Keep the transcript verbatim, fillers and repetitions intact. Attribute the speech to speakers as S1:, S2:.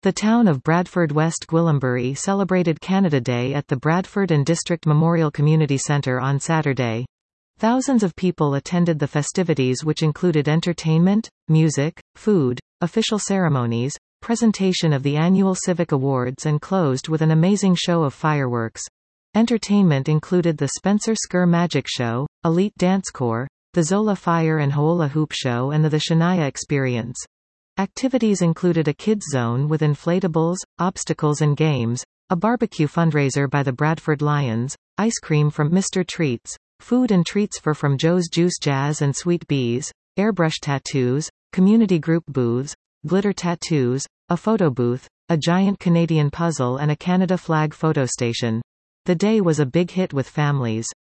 S1: The town of Bradford, West Gwillimbury celebrated Canada Day at the Bradford and District Memorial Community Centre on Saturday. Thousands of people attended the festivities, which included entertainment, music, food, official ceremonies, presentation of the annual Civic Awards, and closed with an amazing show of fireworks. Entertainment included the Spencer Skur Magic Show, Elite Dance Corps, the Zola Fire and Hoola Hoop Show, and the The Shania Experience. Activities included a kids zone with inflatables, obstacles and games, a barbecue fundraiser by the Bradford Lions, ice cream from Mister Treats, food and treats for From Joe's Juice Jazz and Sweet Bees, airbrush tattoos, community group booths, glitter tattoos, a photo booth, a giant Canadian puzzle and a Canada flag photo station. The day was a big hit with families.